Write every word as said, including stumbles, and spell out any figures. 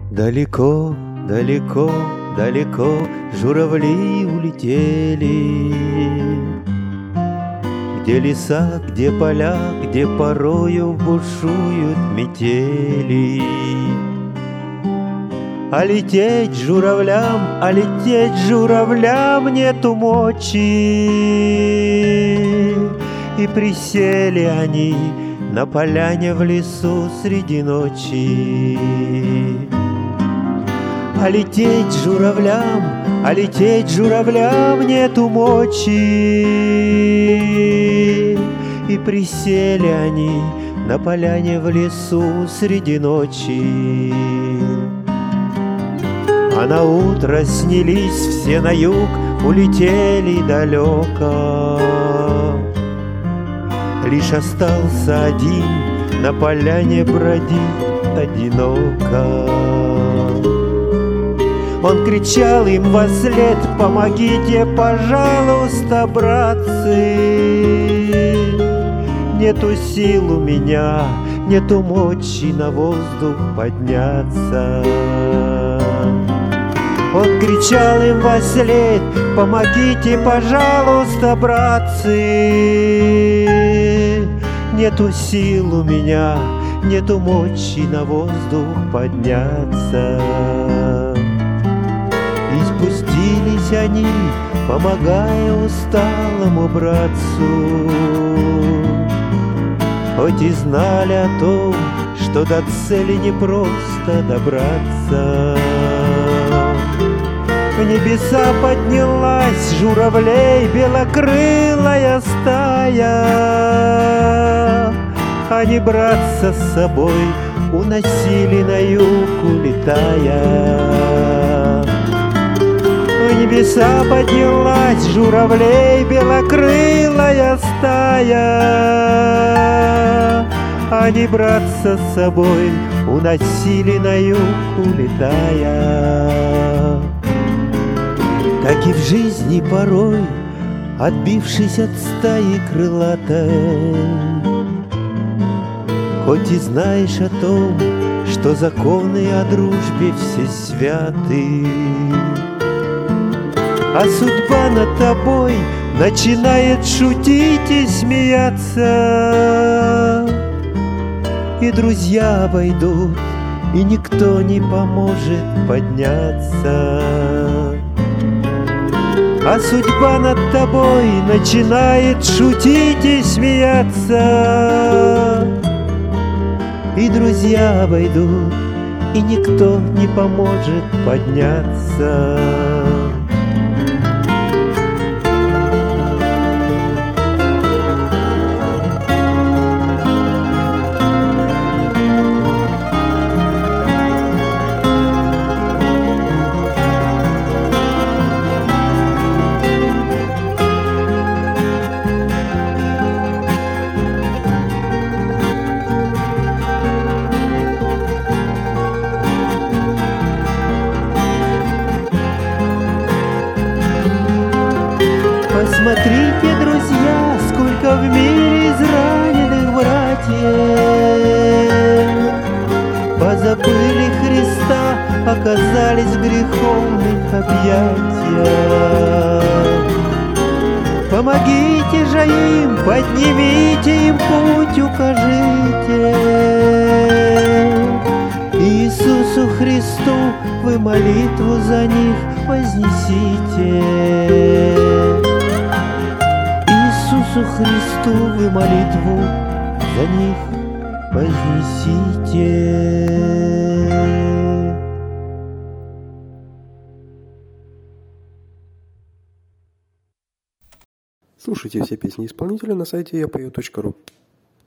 Далеко, далеко, далеко журавли улетели, где леса, где поля, где порою бушуют метели. А лететь журавлям, а лететь журавлям нету мочи. И присели они на поляне в лесу среди ночи. А лететь журавлям, а лететь журавлям нету мочи. И присели они на поляне в лесу среди ночи. А на утро снялись все на юг, улетели далеко. Лишь остался один на поляне бродить одиноко. Он кричал им вослед: помогите, пожалуйста, братцы. Нету сил у меня, нету мочи на воздух подняться. Он кричал им вослед: помогите, пожалуйста, братцы. Нету сил у меня, нету мочи на воздух подняться. И спустились они, помогая усталому братцу, хоть и знали о том, что до цели непросто добраться. В небеса поднялась журавлей белокрылая стая. Они братца с собой уносили на юг, улетая. В небеса поднялась журавлей белокрылая стая. Они братца с собой уносили на юг, улетая. Так и в жизни порой, отбившись от стаи крылатой, хоть и знаешь о том, что законы о дружбе все святы, а судьба над тобой начинает шутить и смеяться, и друзья обойдут, и никто не поможет подняться. А судьба над тобой начинает шутить и смеяться, и друзья обойдут, и никто не поможет подняться. Посмотрите, друзья, сколько в мире израненных братьев. Позабыли Христа, оказались в греховных объятиях. Помогите же им, поднимите им путь, укажите. Иисусу Христу вы молитву за них вознесите. Иисусу Христу вы молитву за них вознесите. Слушайте все песни исполнителя на сайте я пою точка ру.